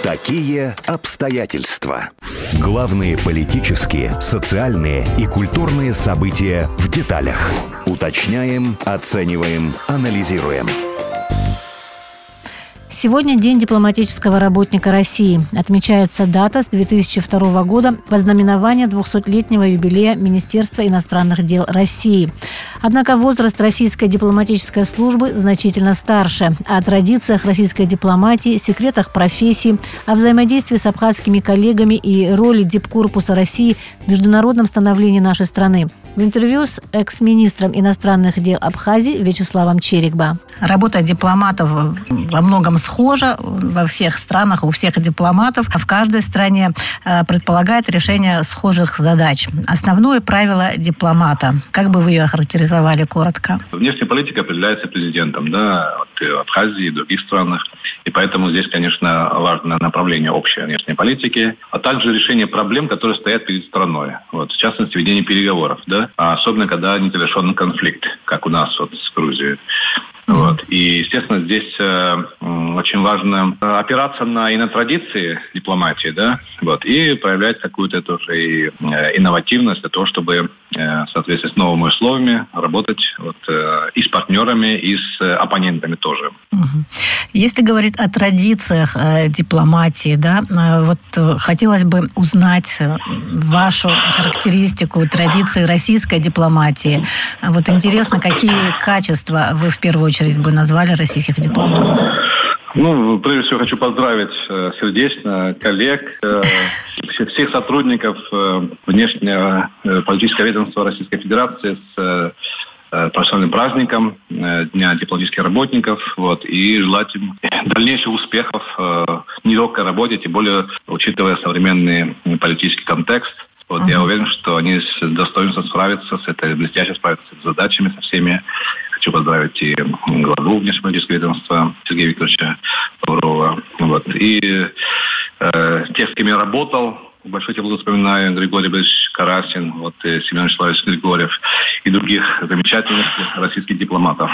Какие обстоятельства? Главные политические, социальные и культурные события в деталях. Уточняем, оцениваем, анализируем. Сегодня День дипломатического работника России. Отмечается дата с 2002 года вознаменования 200-летнего юбилея Министерства иностранных дел России. Однако возраст российской дипломатической службы значительно старше. О традициях российской дипломатии, секретах профессии, о взаимодействии с абхазскими коллегами и роли Дипкорпуса России в международном становлении нашей страны. В интервью с экс-министром иностранных дел Абхазии Вячеславом Черикба. Работа дипломатов во многом схожа во всех странах, у всех дипломатов. В каждой стране предполагает решение схожих задач. Основное правило дипломата. Как бы вы ее охарактеризовали коротко? Внешняя политика определяется президентом, в Абхазии и других странах. И поэтому здесь, конечно, важно направление общей внешней политики, а также решение проблем, которые стоят перед страной. В частности, ведение переговоров, особенно когда не завершен конфликт, как у нас с Грузией. И, естественно, здесь очень важно опираться на традиции дипломатии, и проявлять какую-то тоже и инновативность для того, чтобы в соответствии с новыми условиями работать и с партнерами, и с оппонентами тоже. Если говорить о традициях дипломатии, хотелось бы узнать вашу характеристику традиций российской дипломатии. Интересно, какие качества вы в первую очередь бы назвали российских дипломатов? Прежде всего хочу поздравить сердечно коллег, всех сотрудников внешнего политического ведомства Российской Федерации с профессиональным праздником Дня дипломатических работников, и желать им дальнейших успехов в нелегкой работе, тем более учитывая современный политический контекст. Я уверен, что они с достоинством справятся блестяще справятся с задачами, со всеми. Хочу поздравить и главу внешнеполитического ведомства Сергея Викторовича Лаврова. И тех, с кем я работал, большое тепло вспоминаю Григорий Борисович Карасин, Семен Вячеславович Григорьев и других замечательных российских дипломатов.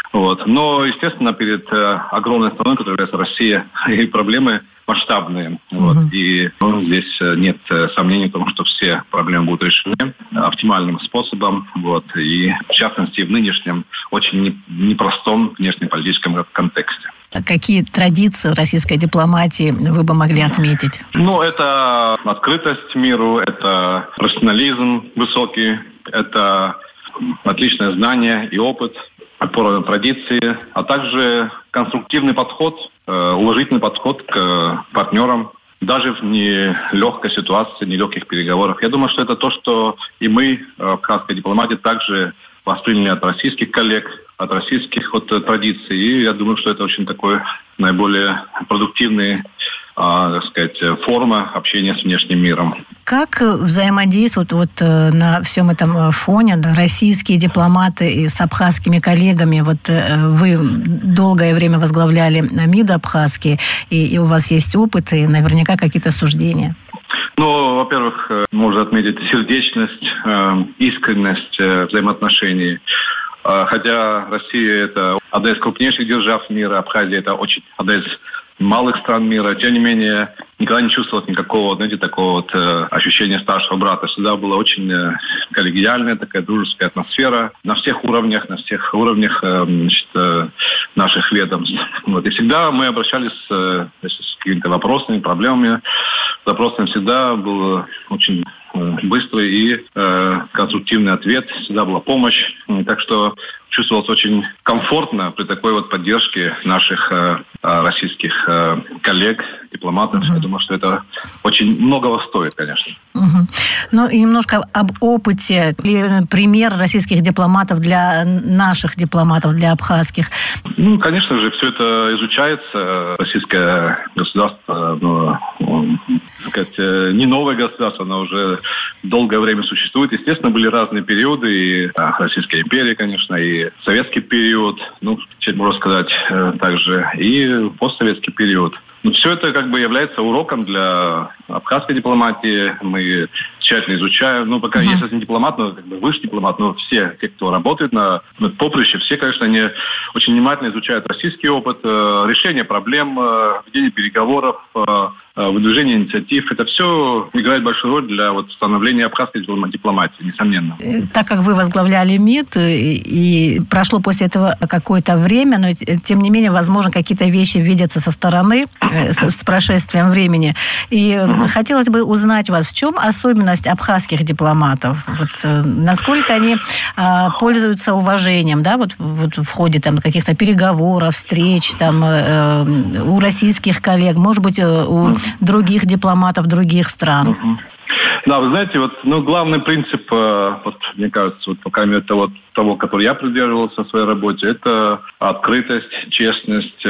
Но, естественно, перед огромной страной, которая является Россия, и проблемы масштабные. И здесь нет сомнений в том, что все проблемы будут решены оптимальным способом. И в частности в нынешнем очень непростом внешнеполитическом контексте. Какие традиции российской дипломатии вы бы могли отметить? Это открытость миру, это профессионализм высокий, это отличное знание и опыт, опора на традиции, а также конструктивный подход, уважительный подход к партнерам, даже в нелегкой ситуации, нелегких переговорах. Я думаю, что это то, что и мы в абхазской дипломатии также восприняли от российских коллег, от российских традиций. И я думаю, что это очень такой наиболее продуктивный, форма общения с внешним миром. Как взаимодействуют на всем этом фоне российские дипломаты и с абхазскими коллегами? Вы долгое время возглавляли МИД абхазский, и у вас есть опыт, и наверняка какие-то суждения. Во-первых, можно отметить сердечность, искренность взаимоотношений. Хотя Россия – это одна из крупнейших держав мира, Абхазия – это одна из малых стран мира. Тем не менее, никогда не чувствовал никакого, такого ощущения старшего брата. Всегда была очень коллегиальная, такая дружеская атмосфера на всех уровнях наших ведомств. И всегда мы обращались с какими-то вопросами, проблемами. Запросами всегда был очень быстрый и конструктивный ответ, всегда была помощь. Так что чувствовалось очень комфортно при такой поддержке наших российских коллег, дипломатов. Я думаю, что это очень многого стоит, конечно. И немножко об опыте. Пример российских дипломатов для наших дипломатов, для абхазских. Конечно же, все это изучается. Российское государство, не новое государство, оно уже долгое время существует. Естественно, были разные периоды. И Российская империя, конечно, и советский период, можно сказать, также и постсоветский период. Все это является уроком для абхазской дипломатии. Мы тщательно изучаем. Пока если не дипломат, но высший дипломат, но все те, кто работает на поприще, все, конечно, они очень внимательно изучают российский опыт, решение проблем, ведение переговоров, выдвижение инициатив. Это все играет большую роль для становления абхазской дипломатии, несомненно. Так как вы возглавляли МИД, и прошло после этого какое-то время, но тем не менее, возможно, какие-то вещи видятся со стороны с прошествием времени. И хотелось бы узнать вас, в чем особенность абхазских дипломатов? Насколько они пользуются уважением, в ходе каких-то переговоров, встреч, у российских коллег, может быть, у других дипломатов других стран? Да, вы знаете, главный принцип, мне кажется, по крайней мере, того, который я придерживался в своей работе, это открытость, честность,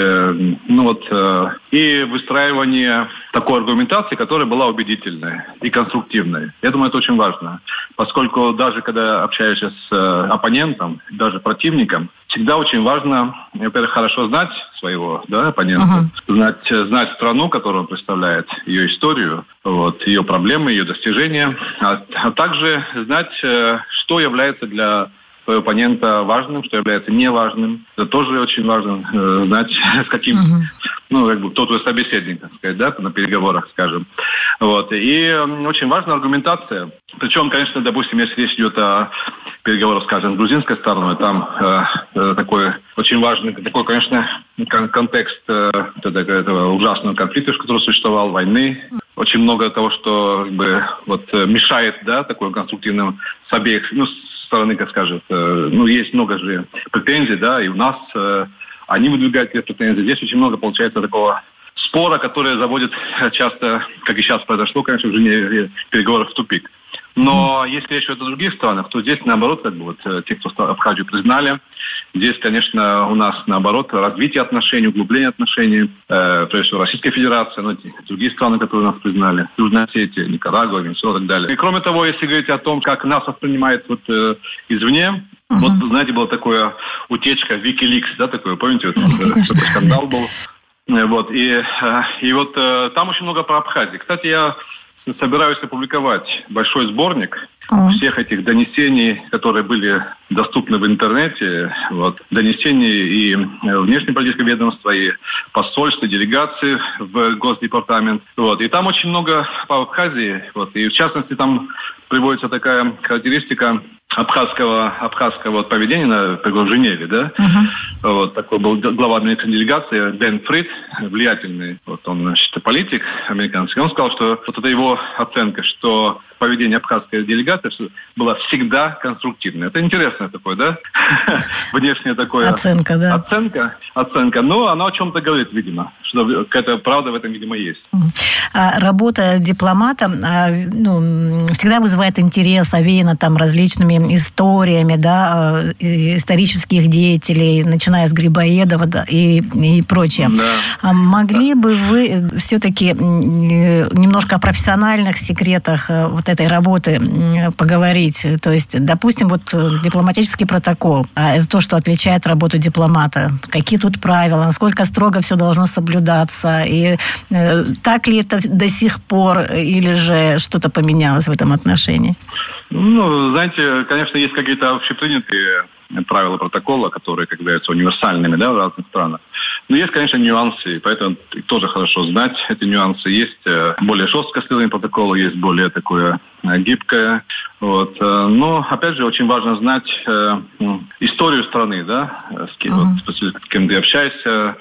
и выстраивание такой аргументации, которая была убедительной и конструктивной. Я думаю, это очень важно, поскольку даже когда общаешься с оппонентом, даже противником, всегда очень важно, во-первых, хорошо знать своего оппонента, знать страну, которую он представляет, ее историю, ее проблемы, ее достижения, а также знать, что является для своего оппонента важным, что является неважным. Это тоже очень важно знать, с каким, кто твой собеседник, так сказать, на переговорах, скажем. И очень важна аргументация. Причем, конечно, допустим, если речь идет о переговорах, скажем, с грузинской стороной, там такой очень важный, конечно, контекст этого ужасного конфликта, который существовал, войны. Очень много того, что мешает, такой конструктивным с обеих стороны, как скажет. Есть много же претензий, и у нас они выдвигают эти претензии. Здесь очень много получается такого спора, который заводит часто, как и сейчас произошло, конечно, в переговорах в тупик. Но если речь идет о других странах, то здесь, наоборот, те, кто Абхазию признали, здесь, конечно, у нас, наоборот, развитие отношений, углубление отношений, прежде всего, Российская Федерация, другие страны, которые нас признали, Южная Осетия, Никарагуа, Венесуэла и так далее. И, кроме того, если говорить о том, как нас воспринимают извне, знаете, была такая утечка, WikiLeaks, такое, помните, такой скандал был. Там очень много про Абхазию. Кстати, я собираюсь опубликовать большой сборник всех этих донесений, которые были доступны в интернете, донесений и внешнеполитического ведомства, и посольства, делегации в Госдепартамент. И там очень много по Абхазии. И в частности там приводится такая характеристика абхазского поведения в Женеве, такой был глава американской делегации Дэн Фрид, влиятельный, он, политик американский. Он сказал, что это его оценка, что поведение абхазской делегации было всегда конструктивное. Это интересное такое, внешняя такое... Оценка, да. Оценка. Но она о чем-то говорит, видимо. Что какая-то правда в этом, видимо, есть. Работа дипломата всегда вызывает интерес, овеяна различными историями, исторических деятелей, начиная с Грибоедова и прочее. Да. Могли бы вы все-таки немножко о профессиональных секретах этой работы поговорить? То есть, допустим, дипломатический протокол. Это то, что отличает работу дипломата. Какие тут правила? Насколько строго все должно соблюдаться? И так ли это до сих пор? Или же что-то поменялось в этом отношении? Знаете, конечно, есть какие-то общепринятые правила протокола, которые, как говорится, универсальными, в разных странах. Но есть, конечно, нюансы, поэтому тоже хорошо знать эти нюансы. Есть более жесткое следование протокола, есть более такое гибкое. Но, опять же, очень важно знать историю страны, с кем ты общаешься,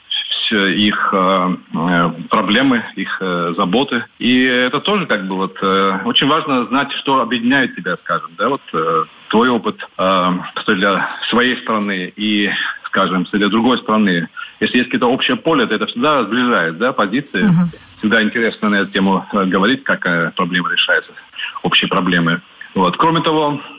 их проблемы, их заботы. И это тоже очень важно знать, что объединяет тебя, скажем, твой опыт для своей страны и, скажем, для другой страны. Если есть какое-то общее поле, то это всегда сближает, позиции. Всегда интересно на эту тему говорить, как проблемы решаются, общие проблемы. Кроме того,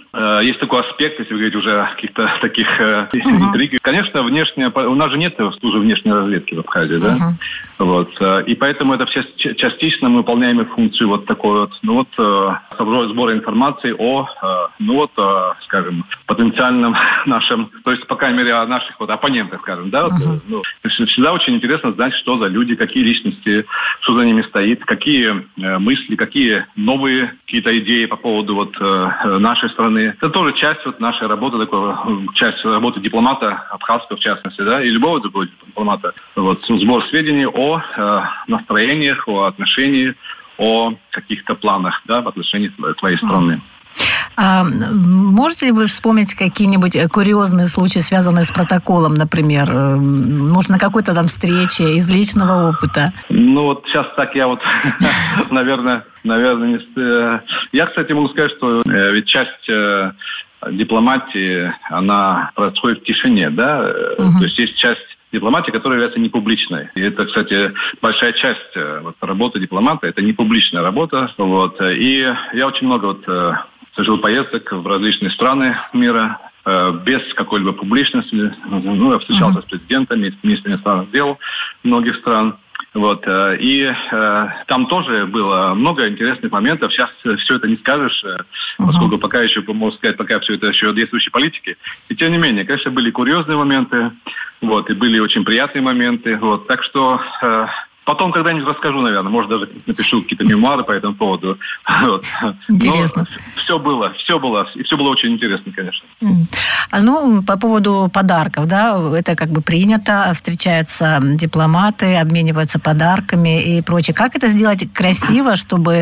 есть такой аспект, если вы говорите уже о каких-то таких интригах. Конечно, у нас же нет службы внешней разведки в Абхазии, да? Вот. И поэтому это все частично мы выполняем функцию вот такой вот, сбора информации о, скажем, потенциальном нашем, то есть, по крайней мере, о наших вот оппонентах, скажем, да? Всегда очень интересно знать, что за люди, какие личности, что за ними стоит, какие мысли, какие новые какие-то идеи по поводу вот нашей страны. Это тоже часть вот нашей работы, часть работы дипломата абхазского в частности, да, и любого другого дипломата. Вот сбор сведений о настроениях, о отношениях, о каких-то планах, да, в отношении твоей страны. А можете ли вы вспомнить какие-нибудь курьезные случаи, связанные с протоколом, например? Может, на какой-то там встрече из личного опыта? Ну, вот сейчас так я вот, наверное, не... Я, кстати, могу сказать, что ведь часть дипломатии, она происходит в тишине, да? То есть часть дипломатии, которая является непубличной. И это, кстати, большая часть работы дипломата, это непубличная работа. Вот. И я очень много совершил поездок в различные страны мира без какой-либо публичности. Я встречался с президентами, с министрами иностранных дел многих стран. Вот. И там тоже было много интересных моментов. Сейчас все это не скажешь, поскольку пока еще, можно сказать, пока все это еще действующие политики. И тем не менее, конечно, были курьезные моменты, вот, и были очень приятные моменты. Вот. Так что потом когда-нибудь расскажу, наверное. Может, даже напишу какие-то мемуары по этому поводу. Вот. Интересно. Но все было. И все было очень интересно, конечно. По поводу подарков, да, это как бы принято. Встречаются дипломаты, обмениваются подарками и прочее. Как это сделать красиво, чтобы,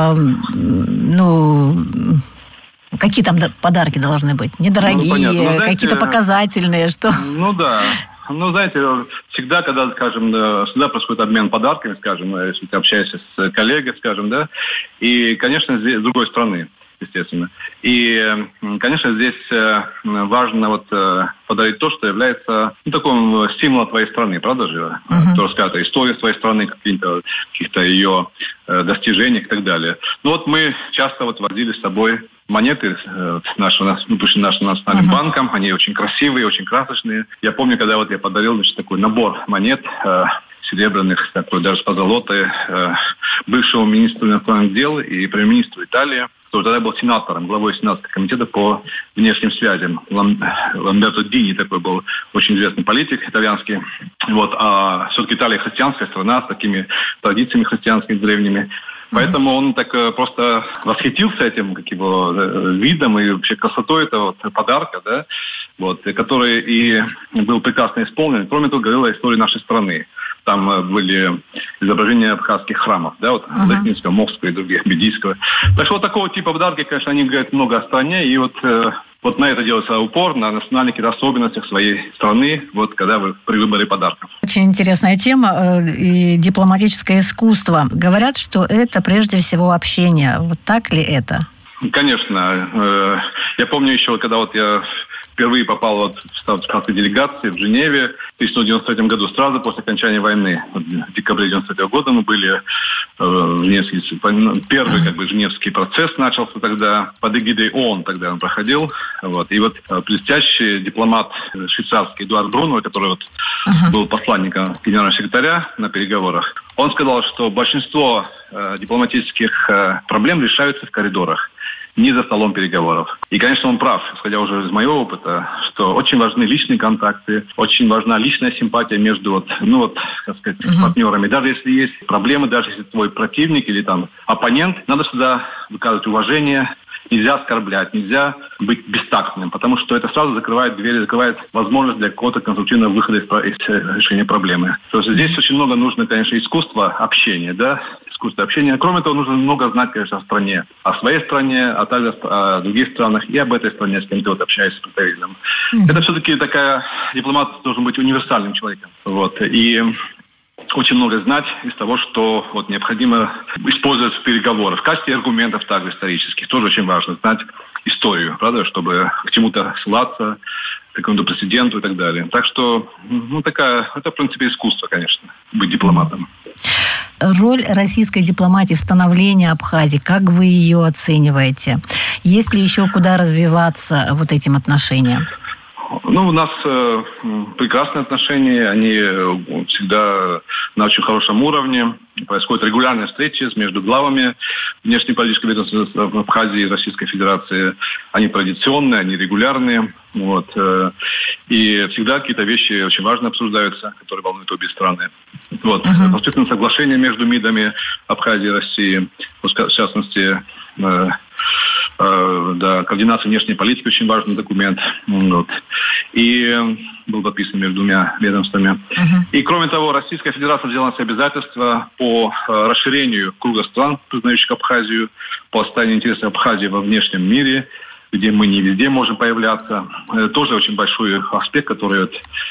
какие там подарки должны быть? Недорогие, какие-то показательные, что... Да. Знаете, всегда, когда, скажем, всегда происходит обмен подарками, скажем, если ты общаешься с коллегой, скажем, да, и, конечно, здесь с другой стороны, естественно. И, конечно, здесь важно подарить то, что является таким символом твоей страны, правда же? То, рассказать историю твоей страны, каких-то ее достижениях и так далее. Мы часто возили с собой монеты выпущенные нашим национальным банком. Они очень красивые, очень красочные. Я помню, когда я подарил такой набор монет серебряных, такой даже с позолотой, бывшему министру иностранных дел и премьер-министру Италии, который тогда был сенатором, главой Сенатского комитета по внешним связям. Ламберто Дини такой был очень известный политик итальянский. А все-таки Италия христианская страна с такими традициями христианскими древними. Поэтому он так просто восхитился этим его видом и вообще красотой этого подарка, да, который и был прекрасно исполнен. Кроме того, говорил о истории нашей страны. Там были изображения абхазских храмов, да, Лехнинского, Мохского и других, Бедийского. Так что такого типа подарки, конечно, они говорят много о стране, и на это делается упор, на национальных каких-то особенностях своей страны, когда вы при выборе подарков. Очень интересная тема и дипломатическое искусство. Говорят, что это прежде всего общение. Вот так ли это? Конечно. Я помню еще, когда я впервые попал в состав делегации в Женеве в 1993 году, сразу после окончания войны. В декабре 1993 года мы были в Женевске. Первый Женевский процесс начался тогда, под эгидой ООН тогда он проходил. И блестящий дипломат швейцарский Эдуард Бруно, который был посланником генерального секретаря на переговорах, он сказал, что большинство дипломатических проблем решаются в коридорах, не за столом переговоров. И, конечно, он прав, исходя уже из моего опыта, что очень важны личные контакты, очень важна личная симпатия между партнерами. Даже если есть проблемы, даже если твой противник или оппонент, надо всегда выказывать уважение. Нельзя оскорблять, нельзя быть бестактным, потому что это сразу закрывает двери, закрывает возможность для какого-то конструктивного выхода из решения проблемы. То есть здесь очень много нужно, конечно, искусства общения, да, искусство общения. Кроме того, нужно много знать, конечно, о стране, о своей стране, а также о других странах и об этой стране, с кем ты общаешься с представителем. Это все-таки дипломат должен быть универсальным человеком. И очень много знать из того, что необходимо использовать в переговорах. В качестве аргументов также исторических. Тоже очень важно знать историю, правда, чтобы к чему-то ссылаться, к какому-то прецеденту и так далее. Так что, это, в принципе, искусство, конечно, быть дипломатом. роль российской дипломатии в становлении Абхазии, как вы ее оцениваете? Есть ли еще куда развиваться вот этим отношениям? Ну, у нас прекрасные отношения, они всегда на очень хорошем уровне. Происходят регулярные встречи между главами внешнеполитического ведомства в Абхазии и Российской Федерации. Они традиционные, они регулярные. Вот. И всегда какие-то вещи очень важные обсуждаются, которые волнуют обе страны. Вот. Соответственно, соглашение между МИДами Абхазии и России, в частности, координация внешней политики очень важный документ. Вот. И был подписан между двумя ведомствами. И кроме того, Российская Федерация взяла на себя обязательства по расширению круга стран, признающих Абхазию, по оставлению интересов Абхазии во внешнем мире, где мы не везде можем появляться. Это тоже очень большой аспект, который,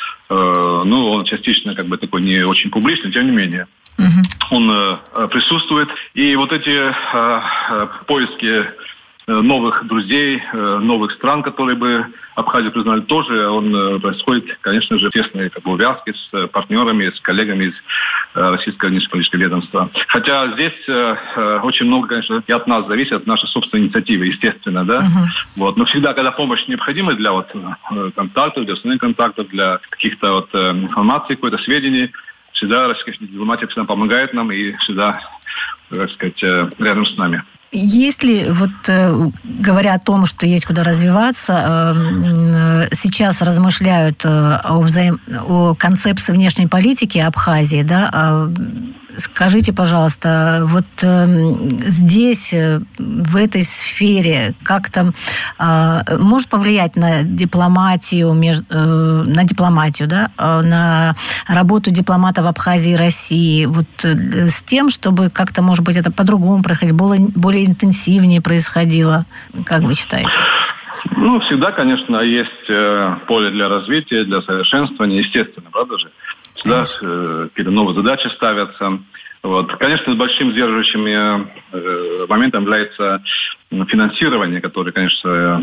он частично такой не очень публичный, тем не менее. Он присутствует. И вот эти поиски новых друзей, новых стран, которые бы Абхазию признали, тоже он происходит, конечно же, в тесной увязке с партнерами, с коллегами из Российского внешнеполитического ведомства. Хотя здесь очень много, конечно, и от нас зависит, от нашей собственной инициативы, естественно, да. Вот. Но всегда, когда помощь необходима для контактов, для основных контактов, для каких-то информации, какой-то сведений, всегда российская дипломатия всегда помогает нам и всегда, рядом с нами. Если, говоря о том, что есть куда развиваться, сейчас размышляют о концепции внешней политики Абхазии, да, скажите, пожалуйста, здесь, в этой сфере, как-то может повлиять на дипломатию, да, на работу дипломатов Абхазии и России, с тем, чтобы как-то, может быть, это по-другому происходило, более интенсивнее происходило, как вы считаете? Ну, всегда, конечно, есть поле для развития, для совершенствования, естественно, правда же? Всегда какие-то новые задачи ставятся. Вот. Конечно, большим сдерживающим моментом является финансирование, которое, конечно,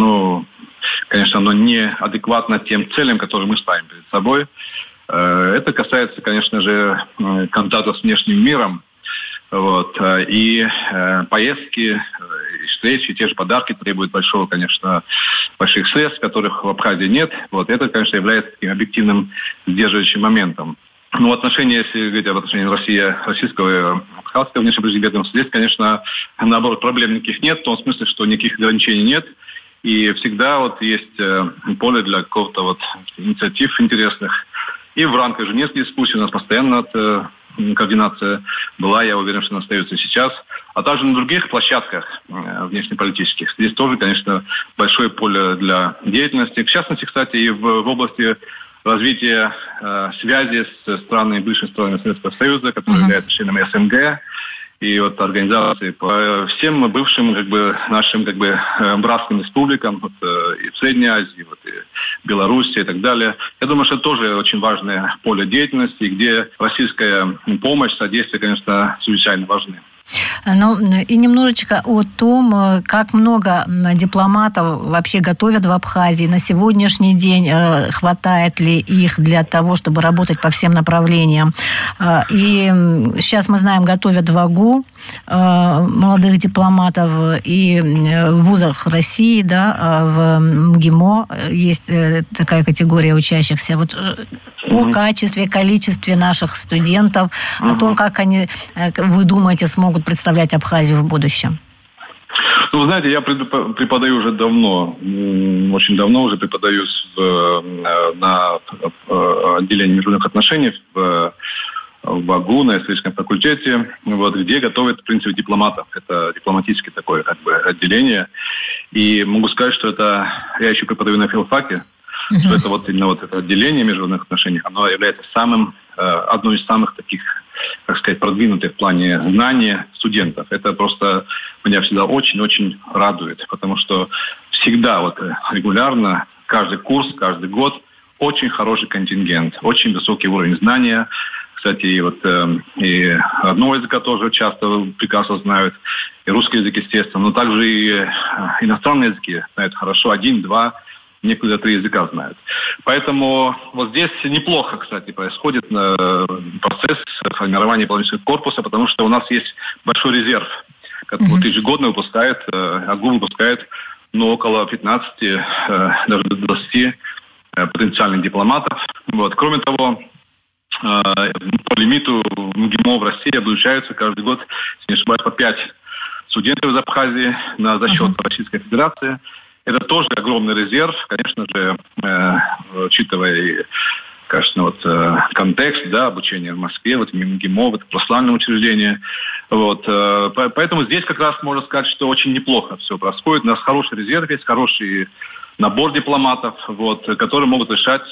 оно не адекватно тем целям, которые мы ставим перед собой. Это касается, конечно же, контакта с внешним миром. Вот. И поездки, и встречи, те же подарки требуют больших средств, которых в Абхазии нет. Вот. Это, конечно, является таким объективным сдерживающим моментом. Но если говорить об отношении российского и абхазского внешнеполитического ведомства, здесь, конечно, наоборот, проблем никаких нет, в том смысле, что никаких ограничений нет. И всегда есть поле для какого-то инициатив интересных. И в рамках женевских дискуссий у нас постоянно координация была, я уверен, что она остается сейчас. А также на других площадках внешнеполитических. Здесь тоже, конечно, большое поле для деятельности. В частности, кстати, и в области развития связи с бывшими странами Советского Союза, которые являются членами СНГ, и организации по всем бывшим нашим братским республикам и в Средней Азии, и Беларуси и так далее. Я думаю, что это тоже очень важное поле деятельности, где российская помощь, содействие, конечно, чрезвычайно важны. И немножечко о том, как много дипломатов вообще готовят в Абхазии. На сегодняшний день хватает ли их для того, чтобы работать по всем направлениям. И сейчас мы знаем, готовят в АГУ молодых дипломатов и в вузах России, да, в МГИМО есть такая категория учащихся. О качестве, количестве наших студентов, о том, как они, вы думаете, смогут представлять Абхазию в будущем? Вы знаете, я преподаю уже давно, очень давно уже преподаю на отделении международных отношений в АГУ, на историческом факультете, где готовят, в принципе, дипломатов. Это дипломатическое такое отделение. И могу сказать, что я еще преподаю на филфаке, что это именно это отделение международных отношений, оно является одной из самых таких, продвинутых в плане знания студентов. Это просто меня всегда очень-очень радует, потому что всегда регулярно, каждый курс, каждый год очень хороший контингент, очень высокий уровень знания. Кстати, и родного языка тоже часто прекрасно знают, и русский язык, естественно, но также и иностранные языки знают хорошо, 1, 2, некоторые 3 языка знают. Поэтому вот здесь неплохо, кстати, происходит процесс формирования дипломатического корпуса, потому что у нас есть большой резерв, который ежегодно выпускает, АГУ выпускает около 15, даже 20 потенциальных дипломатов. Вот. Кроме того, по лимиту в МГИМО в России обучаются каждый год, если не ошибаюсь, по 5 студентов из Абхазии за счет Российской Федерации. Это тоже огромный резерв, конечно же, учитывая, конечно, контекст, обучения в Москве, в МГИМО, в это прославленное учреждение. Вот. Поэтому здесь как раз можно сказать, что очень неплохо все происходит. У нас хороший резерв есть, хороший набор дипломатов, которые могут решать,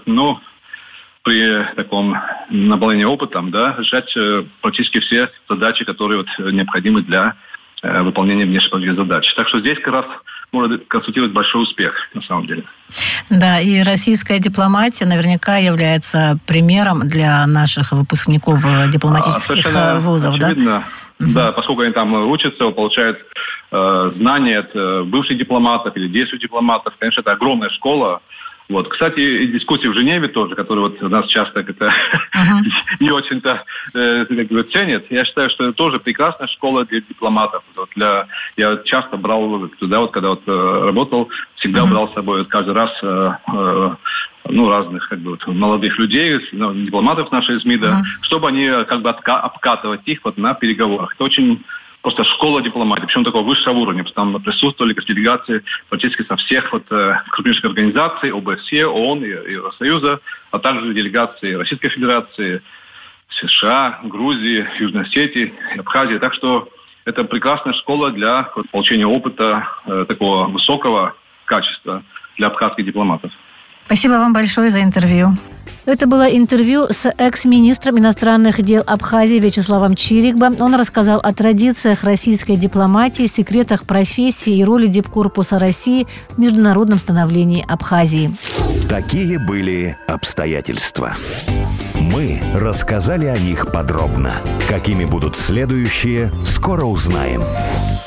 при таком набавлении опытом, решать практически все задачи, которые необходимы для выполнения внешнеполитических задач. Так что здесь как раз можно констатировать большой успех, на самом деле. Да, и российская дипломатия наверняка является примером для наших выпускников дипломатических вузов, очевидно, да, поскольку они там учатся, получают знания от бывших дипломатов или действующих дипломатов. Конечно, это огромная школа. Кстати, и дискуссии в Женеве тоже, которые нас часто не очень-то ценят. Я считаю, что это тоже прекрасная школа для дипломатов. Я часто брал туда, когда работал, всегда брал с собой каждый раз разных молодых людей, дипломатов нашей СМИ, чтобы они обкатывать их на переговорах. Это очень просто школа дипломатии, причем такого высшего уровня. Там присутствовали делегации практически со всех крупнейших организаций, ОБСЕ, ООН и Евросоюза, а также делегации Российской Федерации, США, Грузии, Южной Осетии, Абхазии. Так что это прекрасная школа для получения опыта такого высокого качества для абхазских дипломатов. Спасибо вам большое за интервью. Это было интервью с экс-министром иностранных дел Абхазии Вячеславом Чирикбо. Он рассказал о традициях российской дипломатии, секретах профессии и роли дипкорпуса России в международном становлении Абхазии. Такие были обстоятельства. Мы рассказали о них подробно. Какими будут следующие, скоро узнаем.